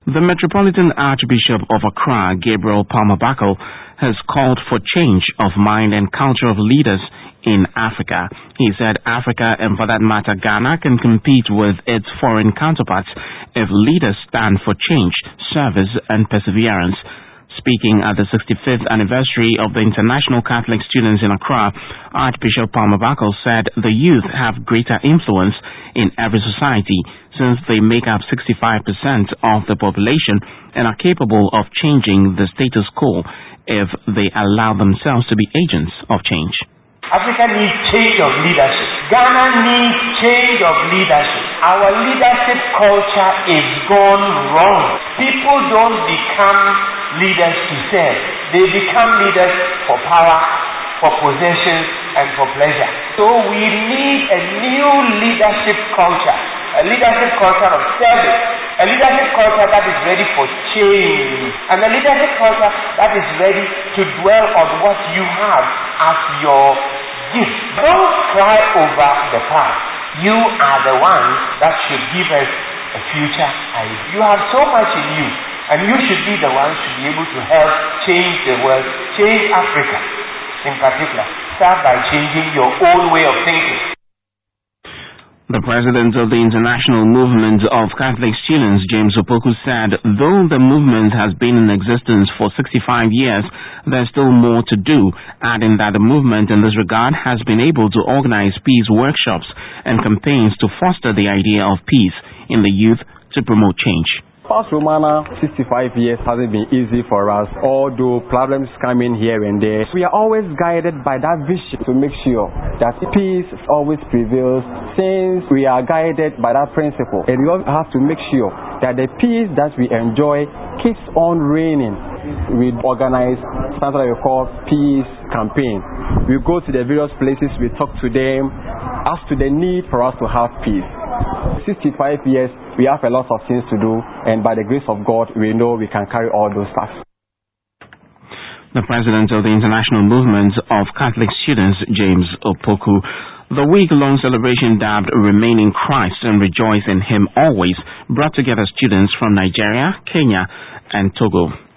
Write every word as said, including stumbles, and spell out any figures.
The Metropolitan Archbishop of Accra, Gabriel Palmer-Backel, has called for change of mind and culture of leaders in Africa. He said Africa, and for that matter Ghana, can compete with its foreign counterparts if leaders stand for change, service and perseverance. Speaking at the sixty-fifth anniversary of the International Catholic Students in Accra, Archbishop Palmer-Backel said the youth have greater influence in every society since they make up sixty-five percent of the population and are capable of changing the status quo if they allow themselves to be agents of change. Africa needs change of leadership. Ghana needs change of leadership. Our leadership culture is gone wrong. People don't become leaders to serve. They become leaders for power, for possession, and for pleasure. So we need a new leadership culture, a leadership culture of service, a leadership culture that is ready for change, and a leadership culture that is ready to dwell on what you have as your gift. Don't cry over the past. You are the one that should give us a future idea. You have so much in you, and you should be the one to be able to help change the world, change Africa in particular. Start by changing your own way of thinking. The president of the International Movement of Catholic Students, James Opoku, said though the movement has been in existence for sixty-five years, there's still more to do, adding that the movement in this regard has been able to organize peace workshops and campaigns to foster the idea of peace in the youth to promote change. Past Romana, sixty-five years hasn't been easy for us, although problems come in here and there. We are always guided by that vision to make sure that peace always prevails, since we are guided by that principle. And we also have to make sure that the peace that we enjoy keeps on reigning. We organize something that we call peace campaign. We go to the various places, we talk to them as to the need for us to have peace. sixty-five years, we have a lot of things to do, and by the grace of God, we know we can carry all those tasks. The president of the International Movement of Catholic Students, James Opoku. The week-long celebration dubbed Remain in Christ and Rejoice in Him Always brought together students from Nigeria, Kenya, and Togo.